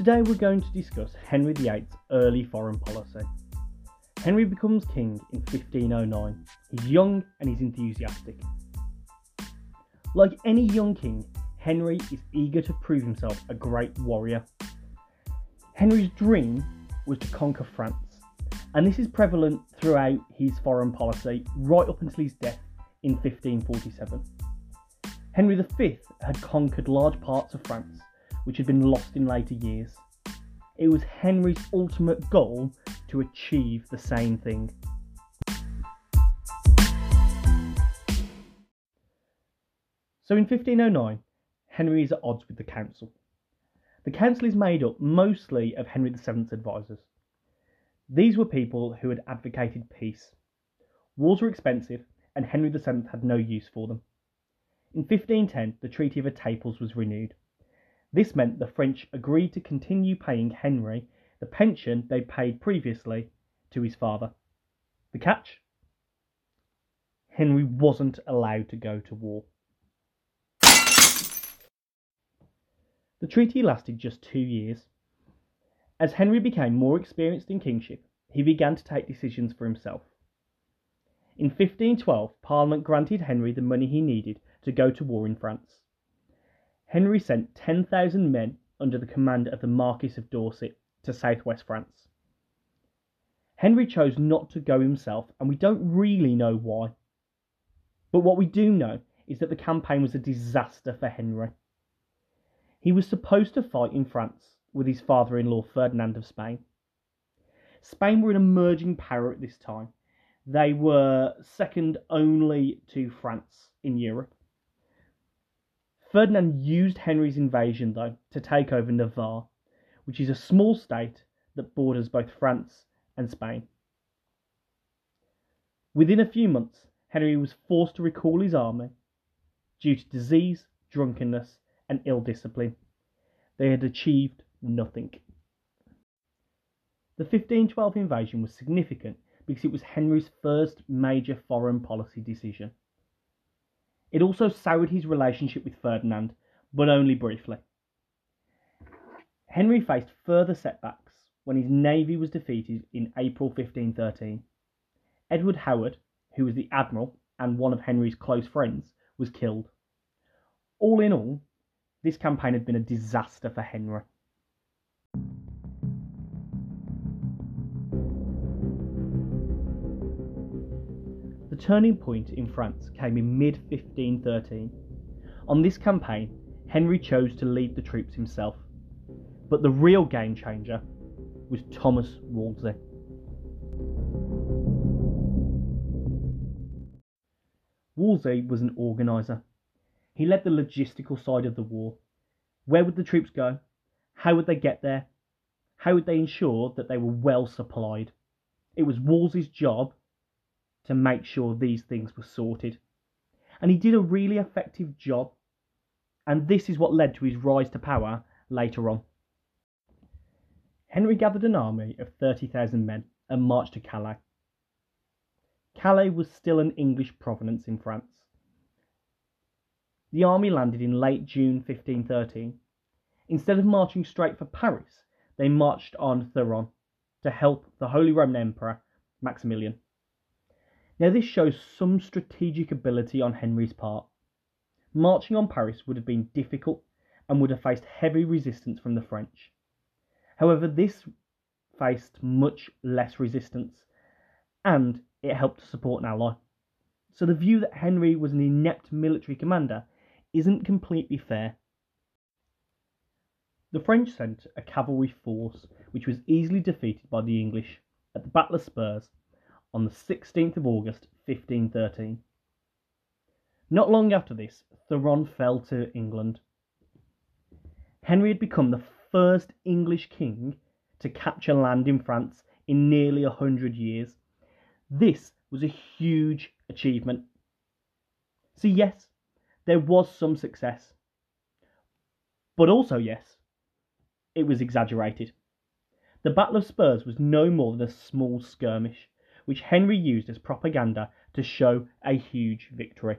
Today we're going to discuss Henry VIII's early foreign policy. Henry becomes king in 1509. He's young and he's enthusiastic. Like any young king, Henry is eager to prove himself a great warrior. Henry's dream was to conquer France, and this is prevalent throughout his foreign policy right up until his death in 1547. Henry V had conquered large parts of France, which had been lost in later years. It was Henry's ultimate goal to achieve the same thing. So in 1509, Henry is at odds with the council. The council is made up mostly of Henry VII's advisors. These were people who had advocated peace. Wars were expensive, and Henry VII had no use for them. In 1510, the Treaty of Etaples was renewed. This meant the French agreed to continue paying Henry the pension they paid previously to his father. The catch? Henry wasn't allowed to go to war. The treaty lasted just 2 years. As Henry became more experienced in kingship, he began to take decisions for himself. In 1512, Parliament granted Henry the money he needed to go to war in France. Henry sent 10,000 men under the command of the Marquis of Dorset to southwest France. Henry chose not to go himself, and we don't really know why. But what we do know is that the campaign was a disaster for Henry. He was supposed to fight in France with his father-in-law Ferdinand of Spain. Spain were an emerging power at this time. They were second only to France in Europe. Ferdinand used Henry's invasion, though, to take over Navarre, which is a small state that borders both France and Spain. Within a few months, Henry was forced to recall his army due to disease, drunkenness, and ill discipline. They had achieved nothing. The 1512 invasion was significant because it was Henry's first major foreign policy decision. It also soured his relationship with Ferdinand, but only briefly. Henry faced further setbacks when his navy was defeated in April 1513. Edward Howard, who was the admiral and one of Henry's close friends, was killed. All in all, this campaign had been a disaster for Henry. The turning point in France came in mid-1513. On this campaign, Henry chose to lead the troops himself. But the real game changer was Thomas Wolsey. Wolsey was an organiser. He led the logistical side of the war. Where would the troops go? How would they get there? How would they ensure that they were well supplied? It was Wolsey's job to make sure these things were sorted. And he did a really effective job. And this is what led to his rise to power later on. Henry gathered an army of 30,000 men and marched to Calais. Calais was still an English province in France. The army landed in late June 1513. Instead of marching straight for Paris, they marched on Thuron to help the Holy Roman Emperor Maximilian. Now this shows some strategic ability on Henry's part. Marching on Paris would have been difficult and would have faced heavy resistance from the French. However, this faced much less resistance, and it helped to support an ally. So the view that Henry was an inept military commander isn't completely fair. The French sent a cavalry force which was easily defeated by the English at the Battle of Spurs on the 16th of August 1513. Not long after this, Thuron fell to England. Henry had become the first English king to capture land in France in nearly 100 years. This was a huge achievement. So yes, there was some success. But also yes, it was exaggerated. The Battle of Spurs was no more than a small skirmish, which Henry used as propaganda to show a huge victory.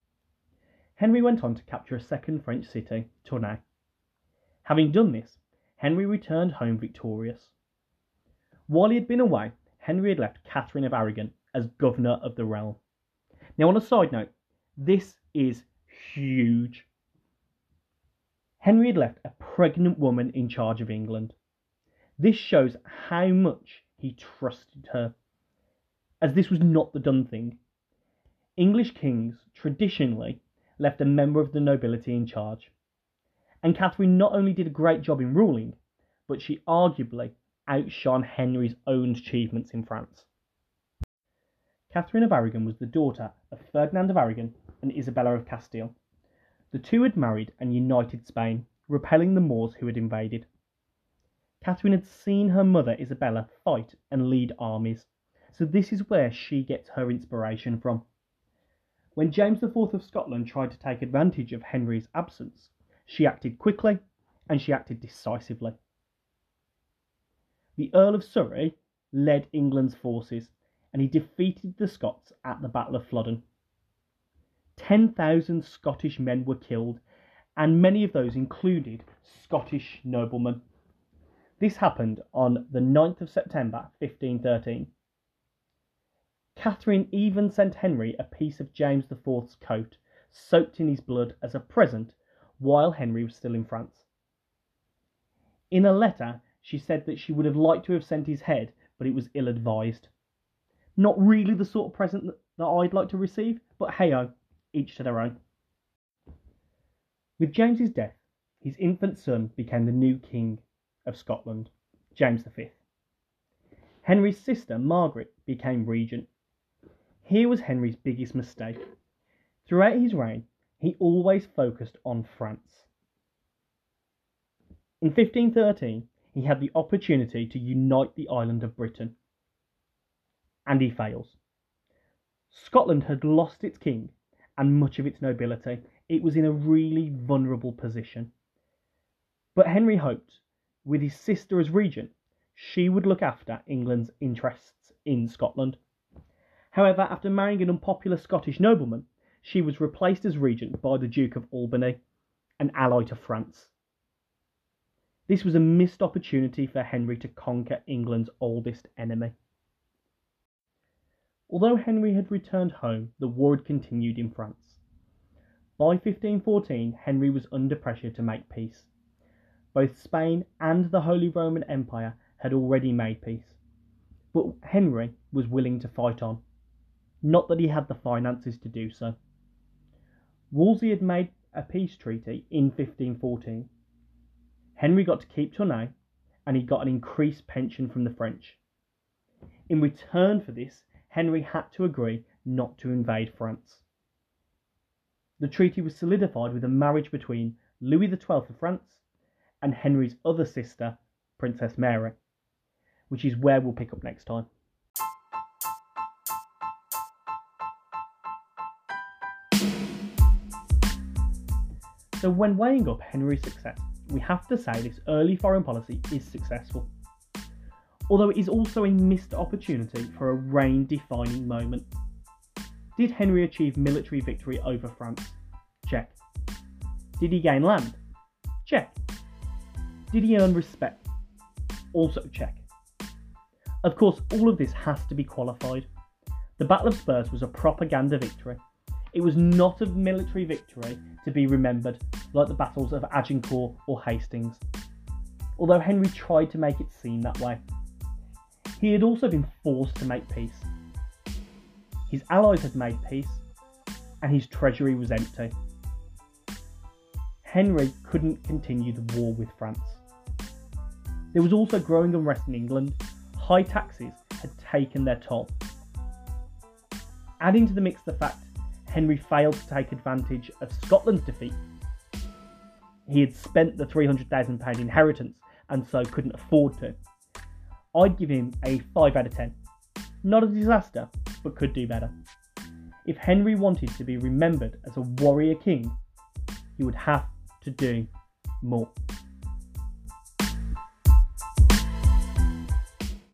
Henry went on to capture a second French city, Tournai. Having done this, Henry returned home victorious. While he had been away, Henry had left Catherine of Aragon as governor of the realm. Now, on a side note, this is huge. Henry had left a pregnant woman in charge of England. This shows how much he trusted her, as this was not the done thing. English kings traditionally left a member of the nobility in charge, and Catherine not only did a great job in ruling, but she arguably outshone Henry's own achievements in France. Catherine of Aragon was the daughter of Ferdinand of Aragon and Isabella of Castile. The two had married and united Spain, repelling the Moors who had invaded. Catherine had seen her mother Isabella fight and lead armies, so this is where she gets her inspiration from. When James IV of Scotland tried to take advantage of Henry's absence, she acted quickly and she acted decisively. The Earl of Surrey led England's forces and he defeated the Scots at the Battle of Flodden. 10,000 Scottish men were killed, and many of those included Scottish noblemen. This happened on the 9th of September 1513. Catherine even sent Henry a piece of James IV's coat, soaked in his blood, as a present while Henry was still in France. In a letter, she said that she would have liked to have sent his head, but it was ill-advised. Not really the sort of present that I'd like to receive, but hey-ho, each to their own. With James's death, his infant son became the new king of Scotland, James V. Henry's sister, Margaret, became regent. Here was Henry's biggest mistake. Throughout his reign, he always focused on France. In 1513, he had the opportunity to unite the island of Britain, and he fails. Scotland had lost its king and much of its nobility. It was in a really vulnerable position. But Henry hoped, with his sister as regent, she would look after England's interests in Scotland. However, after marrying an unpopular Scottish nobleman, she was replaced as regent by the Duke of Albany, an ally to France. This was a missed opportunity for Henry to conquer England's oldest enemy. Although Henry had returned home, the war had continued in France. By 1514, Henry was under pressure to make peace. Both Spain and the Holy Roman Empire had already made peace, but Henry was willing to fight on. Not that he had the finances to do so. Wolsey had made a peace treaty in 1514. Henry got to keep Tournai, and he got an increased pension from the French. In return for this, Henry had to agree not to invade France. The treaty was solidified with a marriage between Louis XII of France and Henry's other sister, Princess Mary, which is where we'll pick up next time. So when weighing up Henry's success, we have to say this early foreign policy is successful, although it is also a missed opportunity for a reign-defining moment. Did Henry achieve military victory over France? Check. Did he gain land? Check. Did he earn respect? Also check. Of course, all of this has to be qualified. The Battle of Spurs was a propaganda victory. It was not a military victory to be remembered like the battles of Agincourt or Hastings, although Henry tried to make it seem that way. He had also been forced to make peace. His allies had made peace, and his treasury was empty. Henry couldn't continue the war with France. There was also growing unrest in England. High taxes had taken their toll. Adding to the mix the fact Henry failed to take advantage of Scotland's defeat. He had spent the £300,000 inheritance and so couldn't afford to. I'd give him a 5 out of 10. Not a disaster, but could do better. If Henry wanted to be remembered as a warrior king, he would have to do more.